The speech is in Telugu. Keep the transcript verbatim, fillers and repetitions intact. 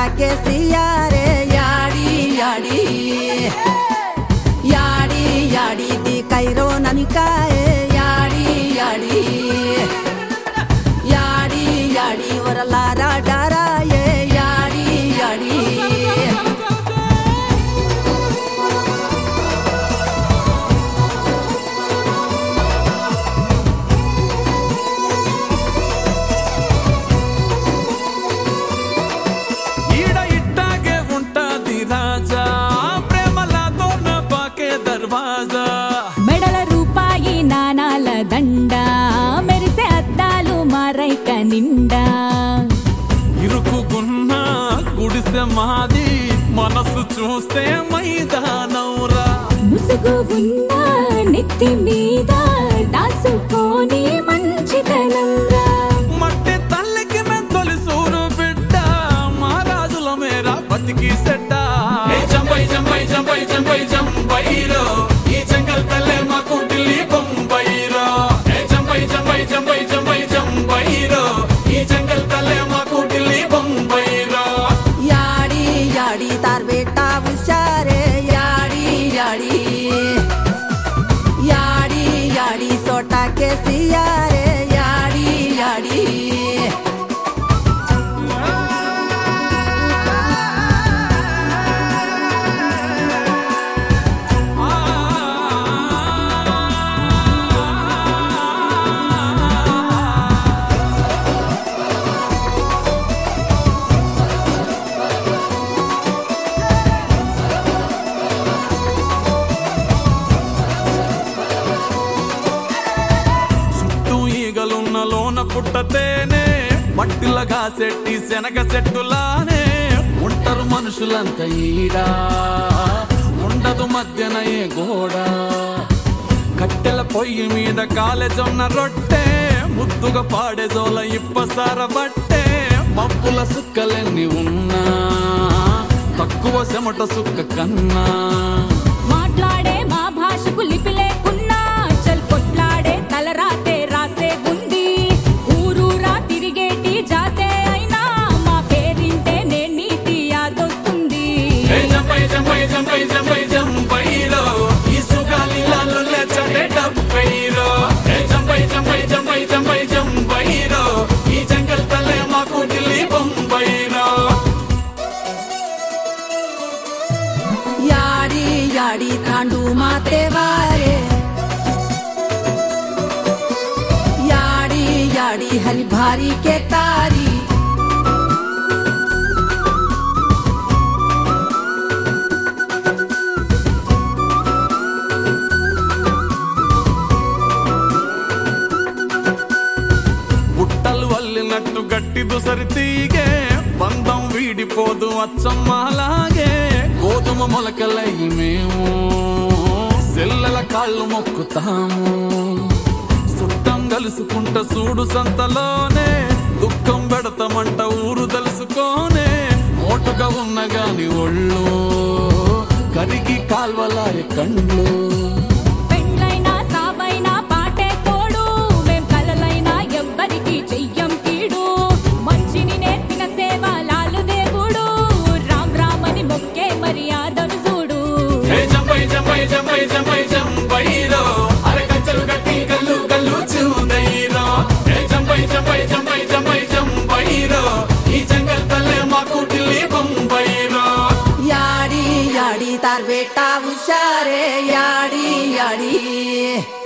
छोटा के सियारे याडी याडी याडी याडी दी कैरो ननिकाए याडी याडी याडी याडी वरलारा डाराए याडी याडी మెడల రూపాయి నాణాల దండ మెరిసే అద్దాలు మారైక నిండా ఇరుకుకున్న గుడిసె మాది మనసు చూస్తే మైదానౌరా ముసుగు ఉన్న నెత్తి మీద దాసుకోని మంచితనంరా మట్టి తల్లికి మెంతొలి సూరు బిడ్డ మా రాజుల మేరా బతికి సెడ్డ జంబై జంబై జంబై జంబై జంబైరో ఈ జంగల్ తల్లే మాకు ఢిల్లీ బొంబైరో జంబై జంబై జంబై జంబై జంబైరో ఈ జంగల్ తల్లే మాకు ఢిల్లీ బొంబైరో याडी याडी तार बेटा उशारे याडी याडी याडी याडी छोटा के सियारे याडी याडी లోన పుట్టతేనే మట్టిలగా సెట్టి శనగ చెట్టులానే ఉంటారు మనుషులంతా ఈడా ఉండదు మధ్యన ఏ గోడ కట్టెల పొయ్యి మీద కాలేజొన్న రొట్టె ముద్దుగా పాడే జోల ఇప్పసార బట్టే మబ్బుల సుక్కలెన్ని ఉన్నా తక్కువ చెమట సుక్క కన్నా మాట్లాడే మా భాషకు లిపి లేకున్నా చల్ కొట్లాడే తలరాతే రాసే ఉంది ఊరూరా తిరిగేటి జాతే అయినా మా పేరింటే నే నీతి యాదొస్తుంది జంపై జంపై జంపై జంపై జంపైరో ఈ సుగాలిలాలో లేచడే డబ్బైరో జంపై జంపై జంపై జంపై జంపైరో ఈ జంగల్ తల్లే మాకు ఢిల్లీ బొంబైరో याडी याडी तांडू माते वारे याडी याडी हरी भारी के तारी బుట్టలు వల్లినట్టు గట్టి దుసరి తీగే బంధం వీడిపోదు అచ్చమ్మలాగే గోధుమ మొలకలై మేము సెల్లల కాళ్ళు మొక్కుతాము చుట్టం కలుసుకుంట చూడు సంతలోనే దుఃఖం పెడతామంట ఊరు తెలుసుకోనే మోటుగా ఉన్న గాని ఒళ్ళు కరిగి కాల్వలాయ కండ్లు పెండ్లైనా సావైనా పాటే తోడు మేం కలలైనా ఎవ్వరికి చెయ్యం కీడు మంచిని నేర్పిన సేవ లాలు దేవుడు రామ్ రామని మొక్కే మర్యాదను చూడు జంపై జంపై జంపై జంపై జంపైరో అరకంచలు గట్టి గల్లు గల్లు చూదైరో జంపై జంపై జంపై జంపై జంపైరో ఈ జంగల్ తల్లే మాకు ఢిల్లీ బొంబైరో याडी याडी तार बेटा उशारे याडी याडी